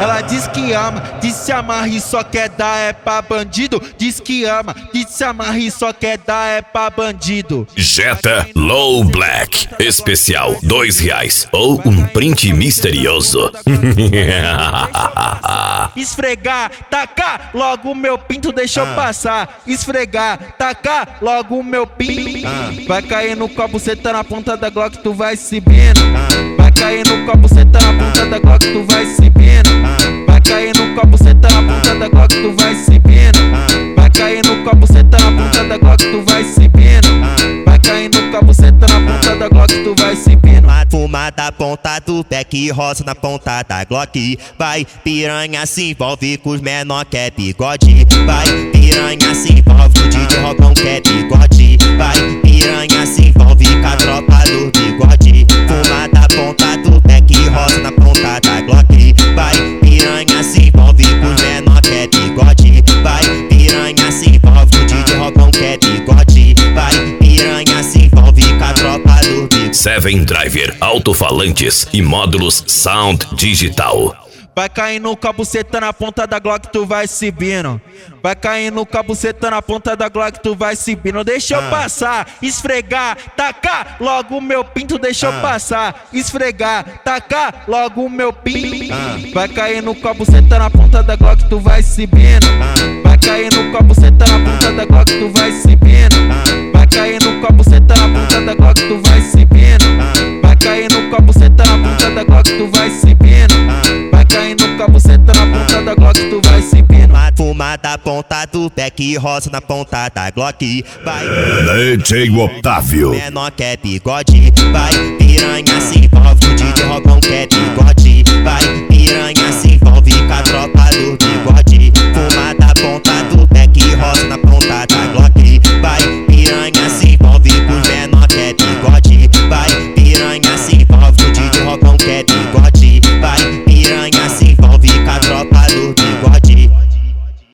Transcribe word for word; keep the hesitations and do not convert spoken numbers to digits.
Ela diz que ama, diz se amarra e só quer dar é pra bandido. Diz que ama, diz se amarra e só quer dar é pra bandido. Jetta Low Black especial dois reais ou um print misterioso. Esfregar, tacar, logo meu pinto deixou ah. passar. Esfregar, tacar, logo meu pinto ah. Vai cair no copo, cê tá na ponta da Glock, tu vai subindo ah. Vai cair no copo, cê tá na ponta da Glock, tu vai subindo ah. Vai cair no copo, cê tá na ponta da Glock, tu vai subindo ah. Vai cair no copo, cê tá na ponta da Glock, tu vai subindo ah. Vai cair no copo, cê tá na ponta da Glock, tu vai subindo. Fuma da ponta do pé que roça na ponta da Glock. Vai, piranha se envolve com os menor que é bigode. Vai, piranha se envolve com o D J Robão que é bigode. Vai, piranha se envolve com a tropa do bigode. Fuma da ponta do pé que roça na ponta da Glock. Vai, piranha se envolve com os menor que é bigode. Vai, piranha se envolve com o D J Robão que é bigode. Vai, piranha se envolve com a tropa do bigode. Seven Driver, alto-falantes e módulos Sound Digital. Vai cair no cabo, cê tá na ponta da Glock, tu vai subindo. Vai cair no cabo, cê tá na ponta da Glock, tu vai subindo. Deixa eu ah. passar, esfregar, tacar, logo meu pinto, deixa eu ah. passar. Esfregar, tacar, logo meu pinto ah. Vai cair no cabo, cê tá na ponta da Glock, tu vai subindo ah. Vai cair no cabo, cê tá na ponta da Glock, tu vai subindo ah. Vai cair no cabo, cê tá na ponta da Glock, tu vai subindo ah. Vai cair no cabo, cê tá na ponta da Glock, tu vai subindo ah. Vai cair no cabo, cê tá na ponta da Glock, tu vai subindo. Fuma da ponta do pé que roça na ponta da Glock. Vai, D J Otávio, menor que é bigode. Vai, piranha se envolve com o D J Robão que é bigode. Vai, piranha se envolve com a tropa do